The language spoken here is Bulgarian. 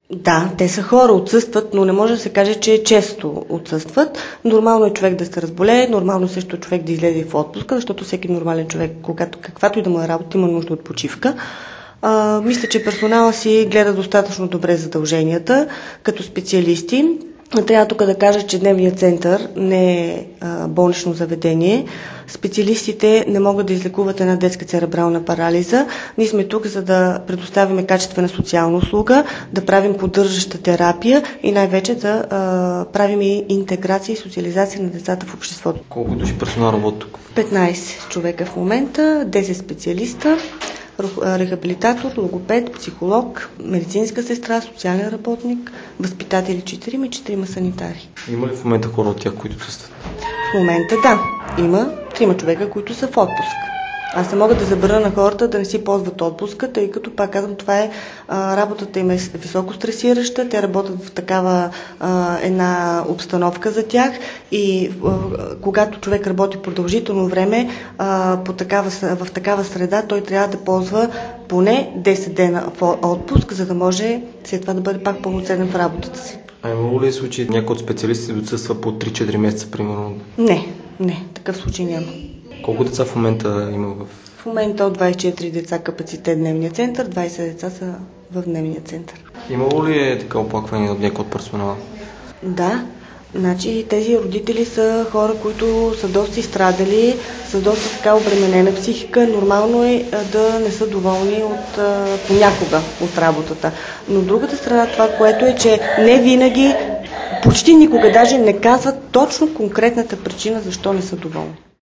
Да, те са хора, отсъстват, но не може да се каже, че често отсъстват. Нормално е човек да се разболее, нормално също е човек да излезе в отпуска, защото всеки нормален човек, когато каквато и да му е работа, има нужда от почивка. Мисля, че персонала си гледа достатъчно добре задълженията като специалисти. Трябва тук да кажа, че дневният център не е болнично заведение. Специалистите не могат да излекуват една детска церебрална парализа. Ние сме тук, за да предоставяме качествена социална услуга, да правим поддържаща терапия и най-вече да правим интеграция и социализация на децата в обществото. Колко души персонал работи тук? 15 човека в момента, 10 специалиста, рехабилитатор, логопед, психолог, медицинска сестра, социален работник, възпитатели 4 и 4 санитари. Има ли в момента хора от тях, които отсъстват? В момента да. Има 3 човека, които са в отпуск. Аз не мога да забраня на хората да не си ползват отпуска, тъй като, пак казвам, това е работата им е високо стресираща, те работят в такава една обстановка за тях и когато човек работи продължително време в такава среда, той трябва да ползва поне 10 дена в отпуск, за да може след това да бъде пак пълноценен в работата си. А имало ли случай някой от специалистите да отсъства по 3-4 месеца, примерно? Не, такъв случай няма. Колко деца в момента има В момента от 24 деца капацитет дневния център, 20 деца са в дневния център. Имало ли е така оплакване от някой от персонала? Да, значи тези родители са хора, които са доста изстрадали, са доста така обременена психика. Нормално е да не са доволни понякога от работата. Но другата страна, това, което е, че не винаги, почти никога даже не казват точно конкретната причина защо не са доволни.